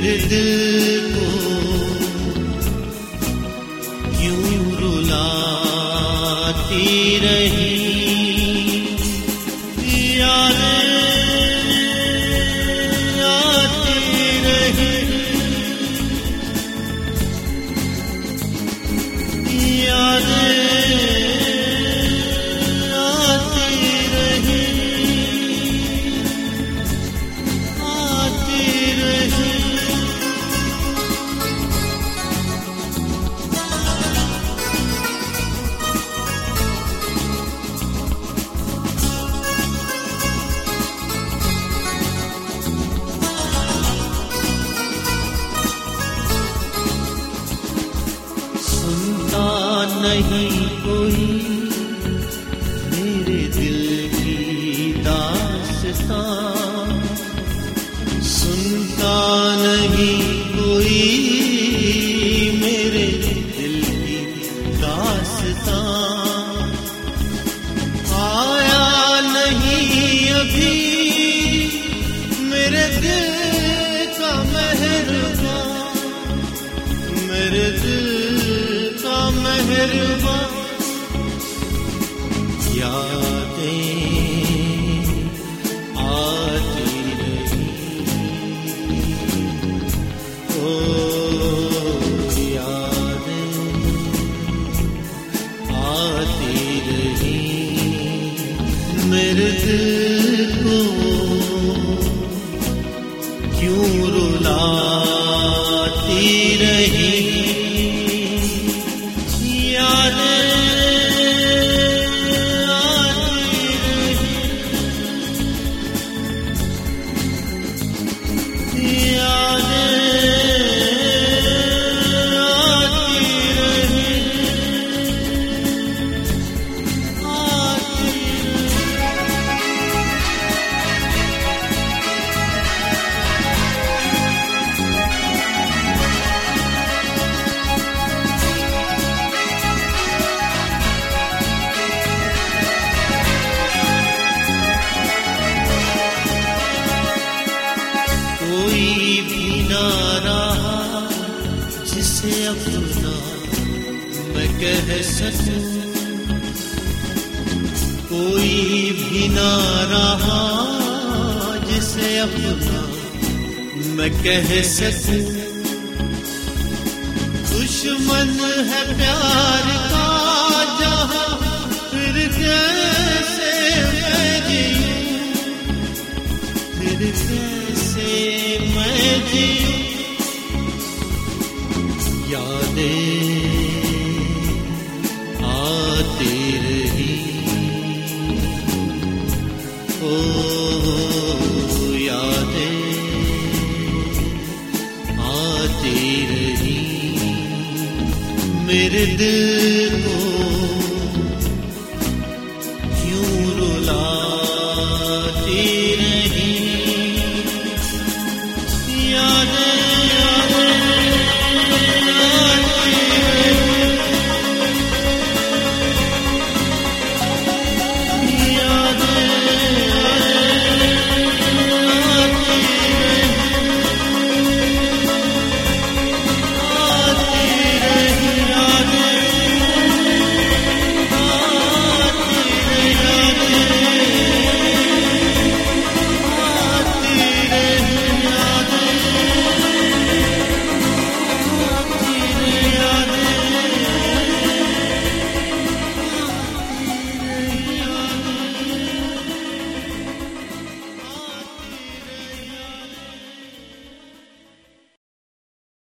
मेरे दिल को क्यों रुलाती रही यादें आती रही यादें नहीं कोई मेरे दिल की दास्तां सुनता नहीं कोई मेरे दिल की दास्तां आया नहीं अभी मेरे दिल का मेहरबान मेरे दिल मेहरबान यादें आती रही ओ यादें आती रही मेरे दिल को क्यों रुलाती रही कोई भी ना रहा जिसे अपना मैं कह सकूं कोई भी ना रहा जिसे अपना मैं कह सकूं दुश्मन है प्यार का जहां फिर कैसे मैं जीऊं फिर कैसे मैं जीऊं यादें आती रही ओ यादें आती रही मेरे दिल